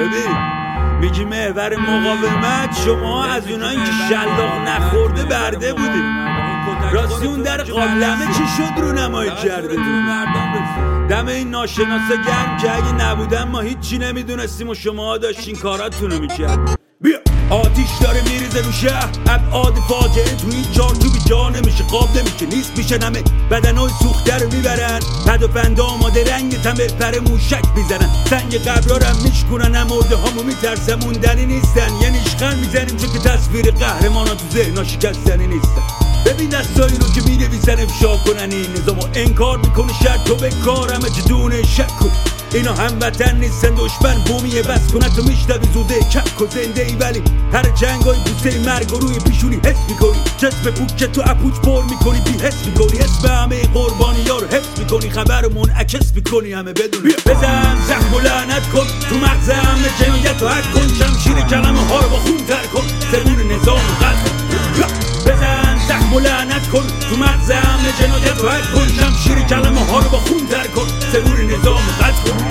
ببین میگی محور مقاومت، شما از اونایی که شلاق نخورده برده بودی. راستی اون در قابلمه چی شد رو نمایی کرده دم این ناشناسا گرم که اگه نبودن ما هیچی نمیدونستیم و شما داشتین کاراتونو میکرد. بیا آتیش داره میریزه رو شهر، ابعاد فاجعه تو این چارچوبی جا نمیشه، قاب نمیشه، نیست میشه نمه بدنای سوخته رو میبرن، پدافند آماده رنگ تمه پر موشک میزنن، سنگ قبرارم میشکنن، هم مرده هامو میترسن موندنی نیستن، یه نیشخن میزنیم چون که تصویر قهرمانا تو ذهنا شکستنی نیستن. ببین دستایی رو که مینویسن افشا کنن این نظامو انکار میکنه، شرط تو به کار همه جدونه شک کن، اینا هموطن نیستن دشمن بومیه بس کنه تو میشنوی زوده کک و زنده ای، ولی هر جنگای بوسه مرگ و روی پیشونی حس میکنی، جسم پوک تو اپوچ پر میکنی بی حس میکنی، اسم همه قربانی ها رو حفظ میکنی، خبر رو منعکس میکنی همه بدون بزن زخم و لعنت کن تو مغز همه جنایت و حد کن، شمشیر کلمه ها رو با خون تر کن، زبون نظام و قتل کن، بزن زخم و لعنت کن تو مغز همه جنایت و حد کن، شمشیر کلمه ها رو با خون تر کن، زبون نظام و قتل کن.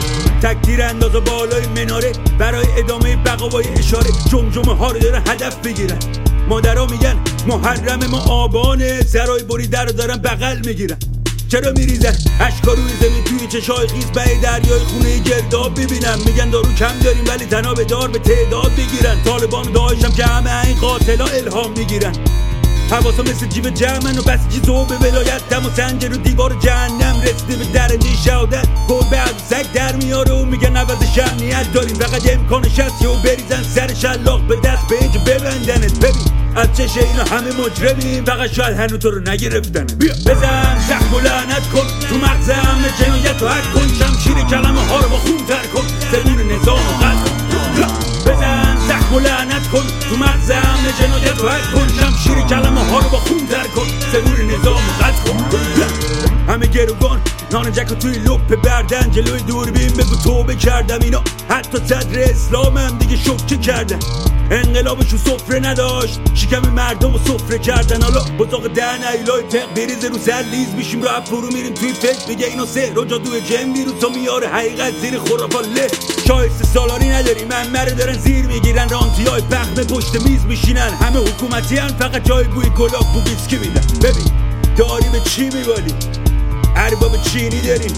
تکتیر انداز و بالای مناره برای ادامه بقا اشاره، جمجمه ها رو دارن هدف بگیرن، مادرها میگن محرم ما آبانه، سرای بریده رو دارن بغل میگیرن، چرا میریزن اشکا روی زمین توی چشای خیز به دریای خونه گرداب ببینم، میگن دارو کم داریم ولی تنها به دار به تعداد بگیرن، طالبان و داعشم که همه این قاتلا الهام میگیرن، حواسا مثل جیب جمعن و بسیجی زوب ولایت دم و سنجر و دیوار جهنم رسیده به درجه شهادت، گربه از سگ در میاره و میگن عوض شهنیت داریم، فقط امکانش هست و بریزن سر شلاق به دست به اینجا ببندنت. ببین از چشه اینا همه مجرمیم، فقط شاید هنو تو رو نگرفتن. بیا بزن زخم و لعنت کن تو مغز همه جنایت و حد کن، شمشیر کلمه ها رو با خون تر کن، زبون نظام و قتل کن، بزن زخم و لعنت کن تو مغز همه جنایت و حد کن، شمشیر کلمه ها رو با خون تر کن، زبون نظام و قتل کن. همه گروگان نان جک توی لپ بردن، جلوی دوربین بگو توبه کردم، اینا حتی صدر اسلام هم دیگه شوکه کردن، انقلابشو سفره نداشت شکم مردم رو سفره کردن، حالا بزاق دهن ایلای تق بریزه رو سر لیز میشیم رو فرو میریم توی فکر، میگه اینو سهر و جادوی جن بیرون تا میاره حقیقت زیر خرافاله، شایسته سالاری نداریم همه دارن زیر میگیرن، رانتی های پخمه پشت میز میشینن، همه حکومتی هن فقط جای بوی گلاب بو بیسکی میدن. ببین داری به چی میبالی؟ ارباب چینی داریم،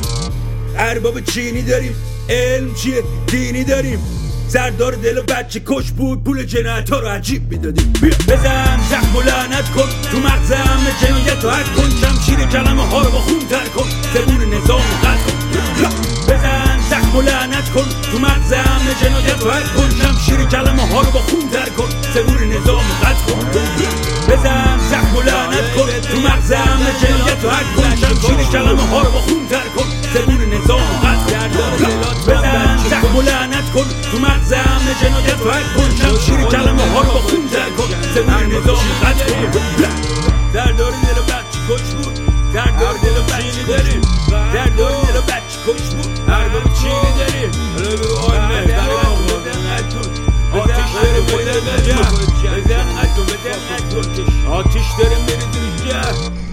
ارباب چینی داریم، علم چیه؟ دینی داریم، سردار دل و بچه کش بود پول جنایت ها رو عجیب میدادیم. بزن زخم و لعنت کن تو مغز همه جنایت و حد کن، شمشیر کلمه ها رو با خون تر کن، زبون نظام و قتل کن، بزن زخم و لعنت کن تو مغز همه جنایت و حد کن، شمشیر کلمه ها رو با خون تر کن، زبون نظام و قتل کن، بزن زخم و لعنت کن تو مغز همه جنایت و حد کن، شمشیر کلمه ها رو با خون تر کن، زبون نظام و قتل کن، بزن زخم و لعنت کن تو مغز همه جنایت و حد کن، شمشیر کلمه ها رو با خون تر کن، زبون نظام و قتل کن. درداری دل و بچه کش بود، درداری دل و بچه داریم، درداری دل و بچه کش بود، ارباب چینی داریم، حالا بگو آی مهدر آتیش داره بزن نکن، بزن نکن، آتیش داره میری در شهر.